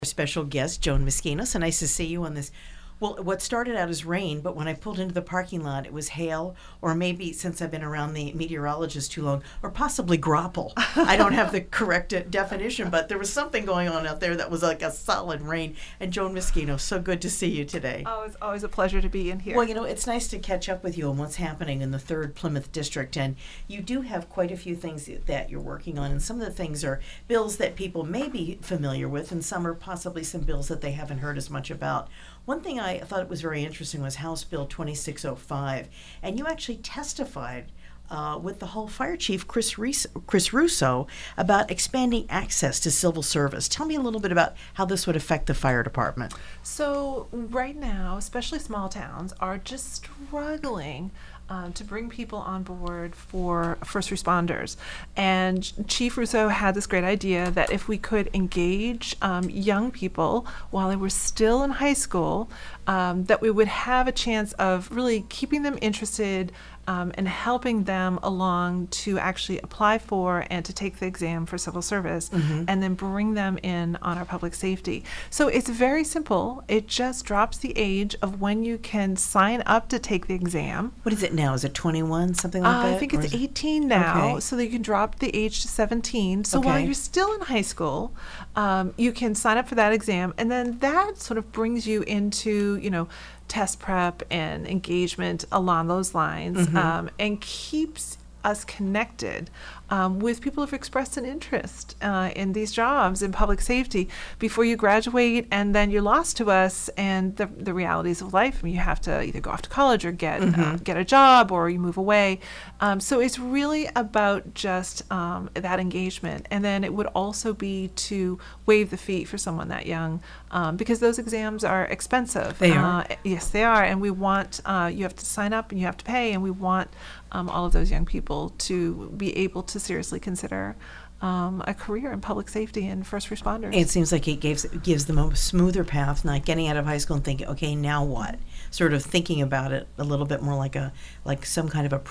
Special guest, Joan Moschino. So nice to see you on this. Well, what started out as rain, but when I pulled into the parking lot, it was hail, or maybe since I've been around the meteorologist too long, or possibly grapple. I don't have the correct definition, but there was something going on out there that was like a solid rain. And Joan Moschino, so good to see you today. Oh, it's always a pleasure to be in here. Well, it's nice to catch up with you on what's happening in the 3rd Plymouth District, and you do have quite a few things that you're working on, and some of the things are bills that people may be familiar with, and some are possibly some bills that they haven't heard as much about. One thing I thought was very interesting was House Bill 2605, and you actually testified with the Hull Fire Chief, Chris Russo, about expanding access to civil service. Tell me a little bit about how this would affect the fire department. So right now, especially small towns, are just struggling to bring people on board for first responders. And Chief Russo had this great idea that if we could engage young people while they were still in high school, that we would have a chance of really keeping them interested and helping them along to actually apply for and to take the exam for civil service, and then bring them in on our public safety. So it's very simple. It just drops the age of when you can sign up to take the exam. What is it now? Is it 21, something like that? I think it's 18 now, Okay. so that you can drop the age to 17. So while Okay. you're still in high school, you can sign up for that exam, and then that sort of brings you into, test prep and engagement along those lines, and keeps us connected with people who've expressed an interest in these jobs in public safety before you graduate, and then you're lost to us and the realities of life. I mean, you have to either go off to college or get a job, or you move away. So it's really about just that engagement, and then it would also be to waive the fee for someone that young, because those exams are expensive. They are? Yes, they are, and we want you have to sign up and you have to pay, and we want all of those young people to be able to seriously consider a career in public safety and first responders. It seems like it gives them a smoother path, not getting out of high school and thinking, okay, now what? Sort of thinking about it a little bit more like some kind of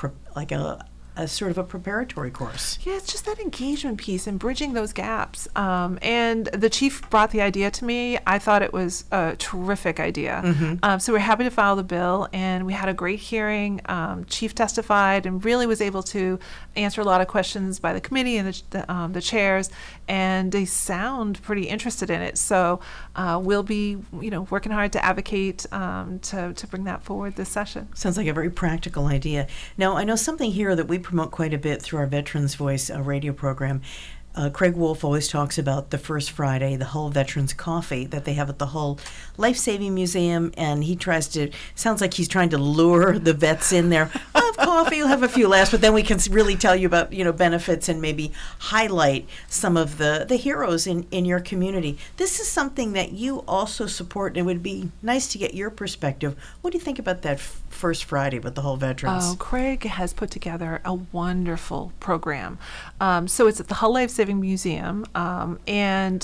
a sort of a preparatory course. Yeah, it's just that engagement piece and bridging those gaps. And the chief brought the idea to me. I thought it was a terrific idea. So we're happy to file the bill, and we had a great hearing. Chief testified and really was able to answer a lot of questions by the committee and the chairs, and they sound pretty interested in it. So we'll be, working hard to advocate to bring that forward this session. Sounds like a very practical idea. Now, I know something here that we promote quite a bit through our Veterans Voice radio program. Craig Wolf always talks about the first Friday, the Hull Veterans Coffee that they have at the Hull Life-Saving Museum, and sounds like he's trying to lure the vets in there. I'll have coffee, you'll have a few laughs, but then we can really tell you about, benefits and maybe highlight some of the heroes in your community. This is something that you also support, and it would be nice to get your perspective. What do you think about that first Friday with the Hull Veterans? Oh, Craig has put together a wonderful program. So it's at the Hull Life-Saving Museum, and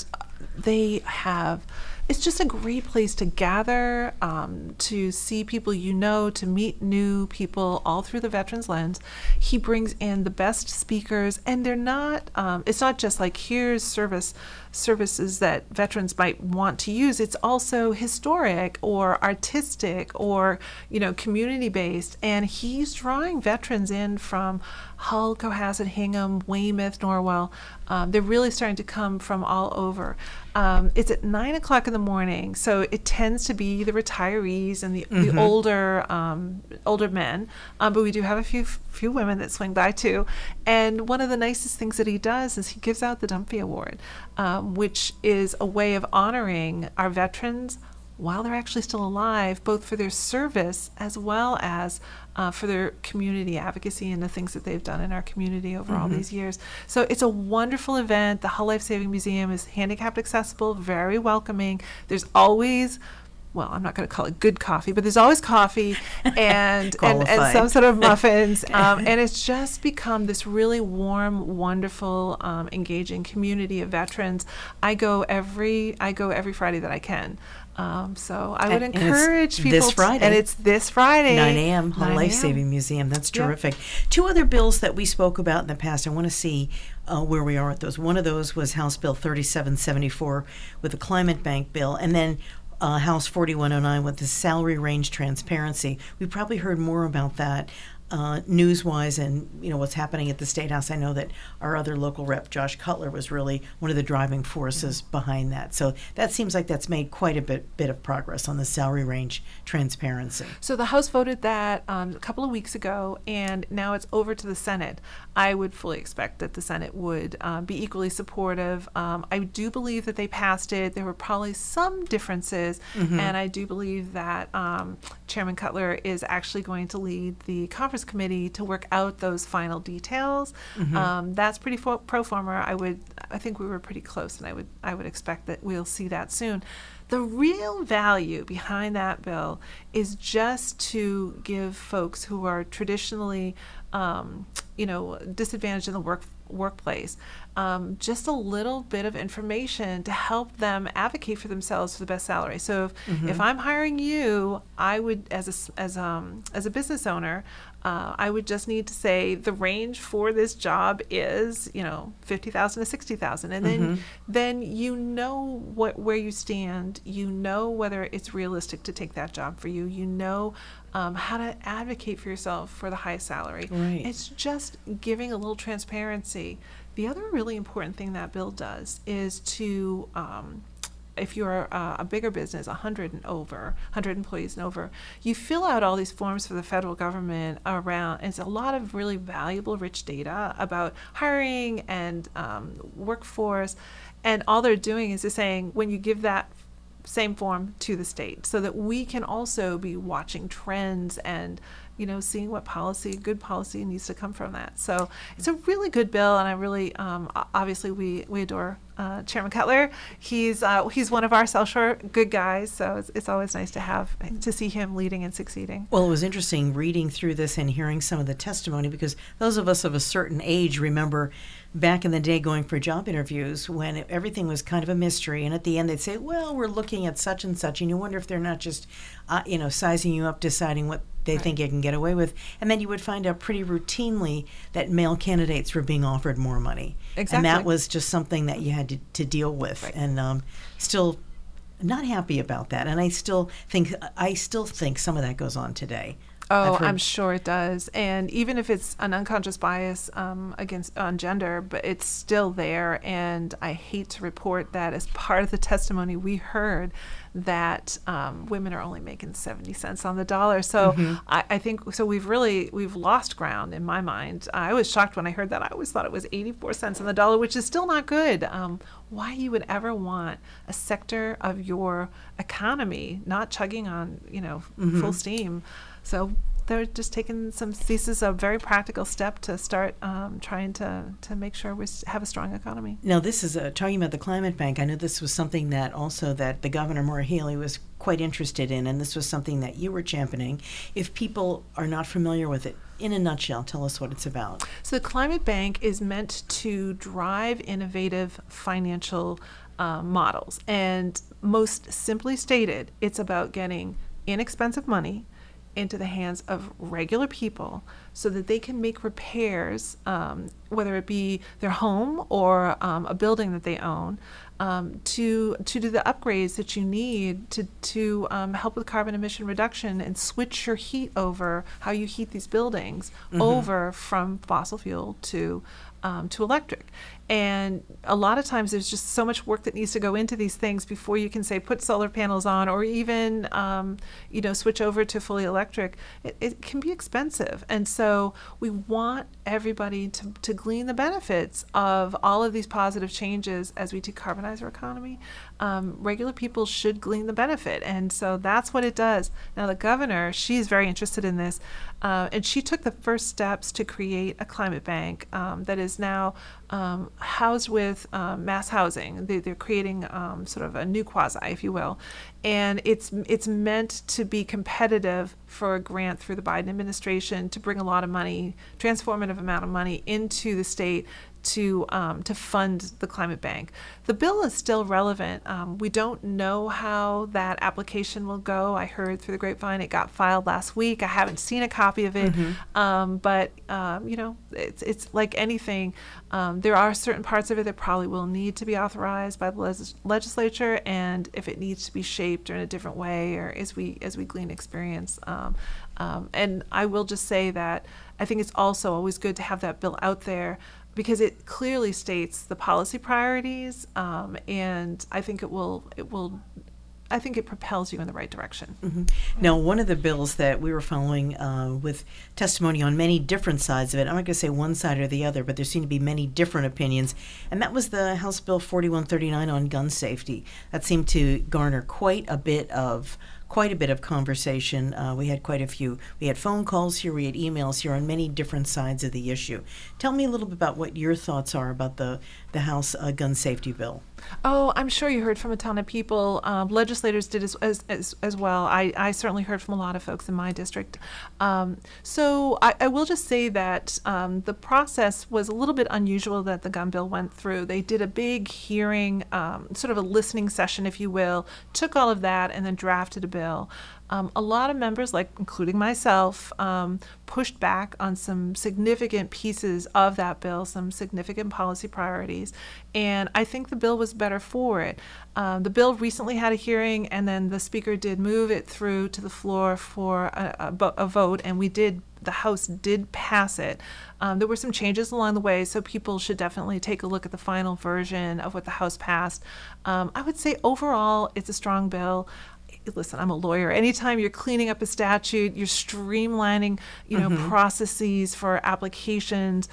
it's just a great place to gather, to see people to meet new people all through the veterans lens. He brings in the best speakers, and they're not, it's not just like here's services that veterans might want to use. It's also historic or artistic or, community-based, and he's drawing veterans in from Hull, Cohasset, Hingham, Weymouth, Norwell. They're really starting to come from all over. It's at 9 o'clock in the morning, so it tends to be the retirees and the older men, but we do have a few women that swing by too. And one of the nicest things that he does is he gives out the Dunphy Award, which is a way of honoring our veterans while they're actually still alive, both for their service as well as for their community advocacy and the things that they've done in our community over all these years. So it's a wonderful event. The Hull Life Saving Museum is handicapped accessible, very welcoming. There's always well, I'm not going to call it good coffee, but there's always coffee and Qualified. some sort of muffins. And it's just become this really warm, wonderful, engaging community of veterans. I go every Friday that I can. So I would encourage people. This Friday. And it's this Friday. 9 a.m. Home 9 Life a.m. Saving Museum. That's Yep. terrific. Two other bills that we spoke about in the past. I want to see where we are with those. One of those was House Bill 3774 with the Climate Bank bill, and then House 4109 with the salary range transparency. We probably heard more about that news-wise and what's happening at the State House. I know that our other local rep, Josh Cutler, was really one of the driving forces behind that. So that seems like that's made quite a bit of progress on the salary range transparency. So the House voted that a couple of weeks ago, and now it's over to the Senate. I would fully expect that the Senate would be equally supportive. I do believe that they passed it. There were probably some differences, and I do believe that Chairman Cutler is actually going to lead the conference committee to work out those final details. That's pretty pro forma. I think we were pretty close, and I would expect that we'll see that soon. The real value behind that bill is just to give folks who are traditionally, disadvantaged in the workplace, just a little bit of information to help them advocate for themselves for the best salary. So if I'm hiring you, I would, as a business owner, I would just need to say the range for this job is, $50,000 to $60,000, and then where you stand. You know whether it's realistic to take that job for you. You know how to advocate for yourself for the highest salary. Right. It's just giving a little transparency. The other really important thing that bill does is to if you're a bigger business, 100 employees and over, you fill out all these forms for the federal government around, and it's a lot of really valuable, rich data about hiring and workforce, and all they're doing is just saying, when you give that same form to the state, so that we can also be watching trends and seeing what good policy needs to come from that. So it's a really good bill, and I really, obviously we adore Chairman Cutler. He's one of our South Shore good guys, so it's always nice to see him leading and succeeding. Well, it was interesting reading through this and hearing some of the testimony, because those of us of a certain age remember back in the day going for job interviews when everything was kind of a mystery, and at the end they'd say, well, we're looking at such and such, and you wonder if they're not just sizing you up, deciding what they think you can get away with. And then you would find out pretty routinely that male candidates were being offered more money. Exactly. And that was just something that you had to deal with. Right. And still not happy about that. And I still think some of that goes on today. Oh, I'm sure it does. And even if it's an unconscious bias on gender, but it's still there. And I hate to report that as part of the testimony we heard that women are only making 70 cents on the dollar. So I think we've lost ground in my mind. I was shocked when I heard that. I always thought it was 84 cents on the dollar, which is still not good. Why you would ever want a sector of your economy not chugging on full steam. So they're just taking this is a very practical step to start trying to make sure we have a strong economy. Now, this is talking about the Climate Bank. I know this was something that the Governor, Maura Healey, was quite interested in, and this was something that you were championing. If people are not familiar with it, in a nutshell, tell us what it's about. So the Climate Bank is meant to drive innovative financial models. And most simply stated, it's about getting inexpensive money into the hands of regular people so that they can make repairs, whether it be their home or a building that they own, to do the upgrades that you need to help with carbon emission reduction and switch your heat over, how you heat these buildings, over from fossil fuel to electric. And a lot of times there's just so much work that needs to go into these things before you can say put solar panels on or even switch over to fully electric. It can be expensive. And so we want everybody to glean the benefits of all of these positive changes as we decarbonize our economy. Regular people should glean the benefit. And so that's what it does. Now the governor, she's very interested in this. And she took the first steps to create a climate bank that is now housed with mass housing. They're creating sort of a new quasi, if you will, and it's meant to be competitive for a grant through the Biden administration to bring a lot of money, transformative amount of money into the state to fund the climate bank. The bill is still relevant. We don't know how that application will go. I heard through the grapevine it got filed last week. I haven't seen a copy of it, but it's like anything. There are certain parts of it that probably will need to be authorized by the legislature, and if it needs to be shaped in a different way, or as we glean experience. And I will just say that I think it's also always good to have that bill out there, because it clearly states the policy priorities, and I think I think it propels you in the right direction. Now, one of the bills that we were following with testimony on many different sides of it, I'm not going to say one side or the other, but there seem to be many different opinions, and that was the House Bill 4139 on gun safety. That seemed to garner quite a bit of conversation. We had quite a few. We had phone calls here, we had emails here on many different sides of the issue. Tell me a little bit about what your thoughts are about the House gun safety bill. Oh, I'm sure you heard from a ton of people. Legislators did as well. I certainly heard from a lot of folks in my district. So I will just say that the process was a little bit unusual that the gun bill went through. They did a big hearing, sort of a listening session, if you will, took all of that and then drafted a bill. A lot of members, including myself, pushed back on some significant pieces of that bill, some significant policy priorities, and I think the bill was better for it. The bill recently had a hearing, and then the speaker did move it through to the floor for a vote, and the House did pass it. There were some changes along the way, so people should definitely take a look at the final version of what the House passed. I would say overall, it's a strong bill. Listen, I'm a lawyer. Anytime you're cleaning up a statute, you're streamlining, processes for applications.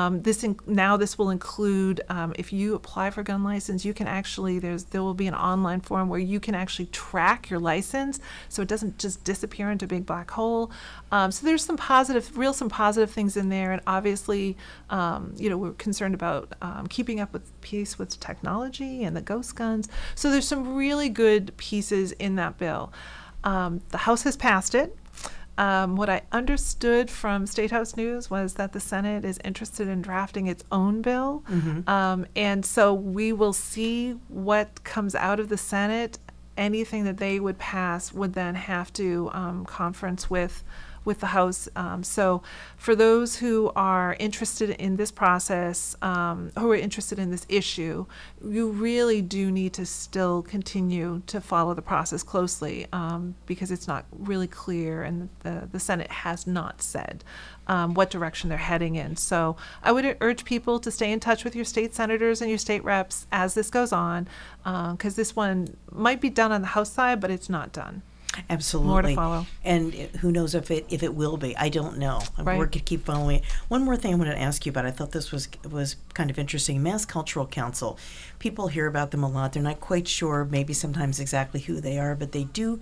This will include, if you apply for a gun license, you can actually, there will be an online form where you can actually track your license, so it doesn't just disappear into a big black hole. So there's some positive things in there, and obviously, we're concerned about keeping up with pace with technology and the ghost guns. So there's some really good pieces in that bill. The House has passed it. What I understood from State House News was that the Senate is interested in drafting its own bill. And so we will see what comes out of the Senate. Anything that they would pass would then have to conference with the House. So for those who are interested in this process, who are interested in this issue, you really do need to still continue to follow the process closely, because it's not really clear, and the Senate has not said what direction they're heading in. So I would urge people to stay in touch with your state senators and your state reps as this goes on, because this one might be done on the House side, but it's not done. Absolutely. More to follow. And who knows if it will be. I don't know. Right. We're going to keep following it. One more thing I wanted to ask you about. I thought this was kind of interesting. Mass Cultural Council. People hear about them a lot. They're not quite sure maybe sometimes exactly who they are, but they do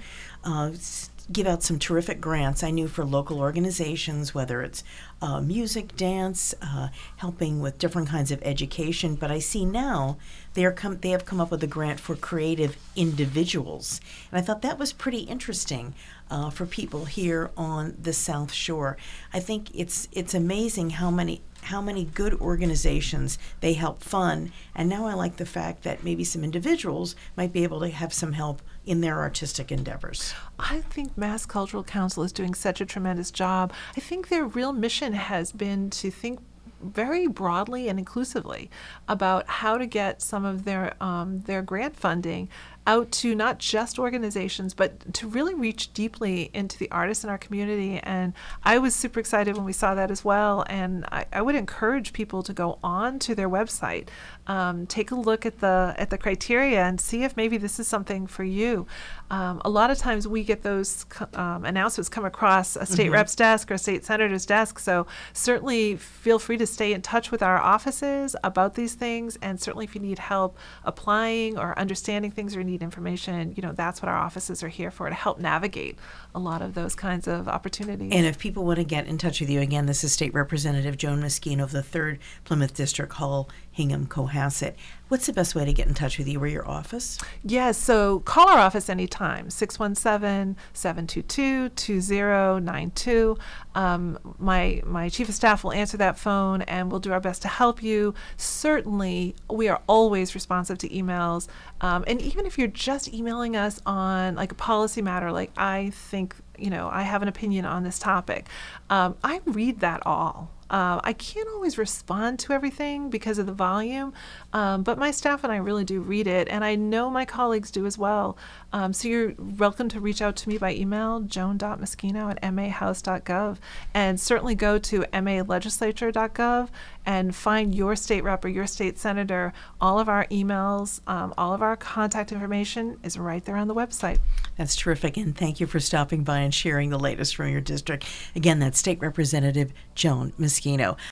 give out some terrific grants. I knew for local organizations, whether it's music, dance, helping with different kinds of education. But I see now they have come up with a grant for creative individuals, and I thought that was pretty interesting for people here on the South Shore. I think it's amazing how many good organizations they help fund, and now I like the fact that maybe some individuals might be able to have some help in their artistic endeavors. I think Mass Cultural Council is doing such a tremendous job. I think their real mission has been to think very broadly and inclusively about how to get some of their grant funding out to not just organizations, but to really reach deeply into the artists in our community. And I was super excited when we saw that as well. And I would encourage people to go on to their website, take a look at the criteria and see if maybe this is something for you. A lot of times we get those announcements come across a state rep's desk or a state senator's desk. So certainly feel free to stay in touch with our offices about these things. And certainly if you need help applying or understanding things or need need information, that's what our offices are here for, to help navigate a lot of those kinds of opportunities. And if people want to get in touch with you, again, this is State Representative Joan Moschino of the 3rd Plymouth District, Hull, Hingham, Cohasset. What's the best way to get in touch with you, or your office? Yes, so call our office anytime, 617-722-2092. My chief of staff will answer that phone, and we'll do our best to help you. Certainly, we are always responsive to emails. And even if you're just emailing us on like a policy matter, like I think, I have an opinion on this topic, I read that all. I can't always respond to everything because of the volume, but my staff and I really do read it, and I know my colleagues do as well. So you're welcome to reach out to me by email, joan.moschino@mahouse.gov, and certainly go to malegislature.gov and find your state rep or your state senator. All of our emails, all of our contact information is right there on the website. That's terrific, and thank you for stopping by and sharing the latest from your district. Again, that's State Representative Joan Moschino.